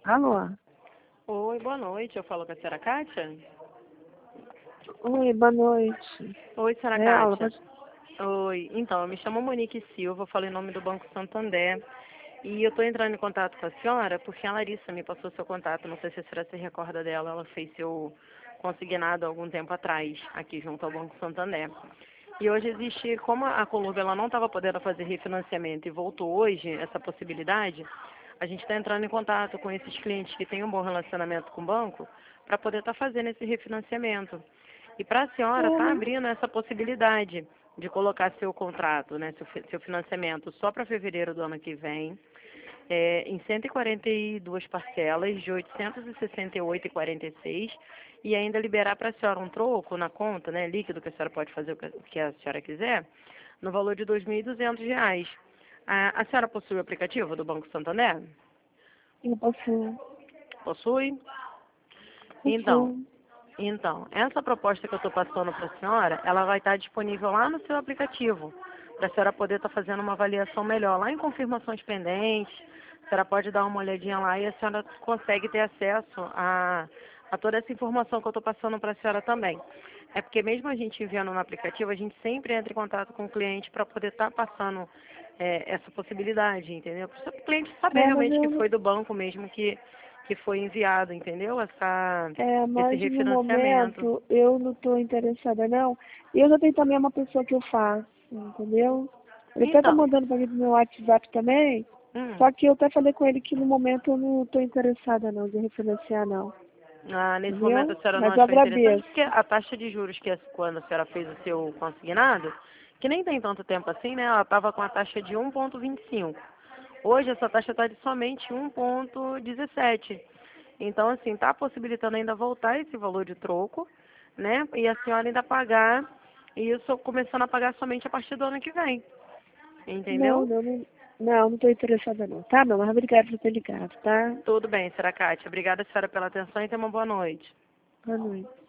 Alô? Oi, boa noite. Eu falo com a senhora Kátia? Oi, boa noite. Oi, senhora Ela Kátia. Oi, então, eu me chamo Monique Silva, eu falo em nome do Banco Santander. E eu estou entrando em contato com a senhora porque a Larissa me passou seu contato. Não sei se a senhora se recorda dela, ela fez seu consignado há algum tempo atrás, aqui junto ao Banco Santander. E hoje existe, como a Colurb ela não estava podendo fazer refinanciamento e voltou hoje essa possibilidade, a gente está entrando em contato com esses clientes que têm um bom relacionamento com o banco para poder estar fazendo esse refinanciamento. E para a senhora está abrindo essa possibilidade de colocar seu contrato, né, seu financiamento só para fevereiro do ano que vem, em 142 parcelas de 868,46 e ainda liberar para a senhora um troco na conta, né, líquido, que a senhora pode fazer o que a senhora quiser, no valor de R$ 2.200. A senhora possui o aplicativo do Banco Santander? eu posso. Possui? Então, Posso. Então, essa proposta que eu estou passando para a senhora, ela vai estar disponível lá no seu aplicativo, para a senhora poder estar fazendo uma avaliação melhor. Lá em confirmações pendentes, a senhora pode dar uma olhadinha lá e a senhora consegue ter acesso a toda essa informação que eu estou passando para a senhora também. É porque mesmo a gente enviando no aplicativo, a gente sempre entra em contato com o cliente para poder estar passando essa possibilidade, entendeu? Para o cliente saber Mas realmente que eu não. foi do banco mesmo que foi enviado, entendeu? Esse Mas no refinanciamento. momento eu não estou interessada, não. E eu já tenho também uma pessoa que eu faço, entendeu? Ele até tá Então, mandando para mim no meu WhatsApp também. hum, Só que eu até falei com ele que no momento eu não estou interessada, não, de refinanciar, não. nesse momento Entendeu? a senhora não Mas eu achou interessante agradeço. porque a taxa de juros que quando a senhora fez o seu consignado, que nem tem tanto tempo assim, né? Ela estava com a taxa de 1,25. Hoje essa taxa está de somente 1,17. Então, assim, está possibilitando ainda voltar esse valor de troco, né? E a senhora ainda pagar, e isso começando a pagar somente a partir do ano que vem. Não, Entendeu? não, não. Não estou interessada, não. Tá, meu? Mas obrigada por ter ligado, tá? Tudo bem, senhora Kátia. Obrigada, senhora, pela atenção e tenha uma boa noite. Boa noite.